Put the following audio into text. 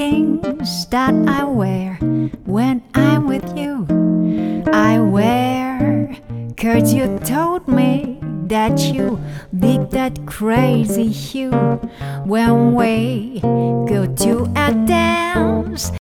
things that I wear when I'm with you. I wear 'cause you told me that you dig that crazy hue. When we go to a dance,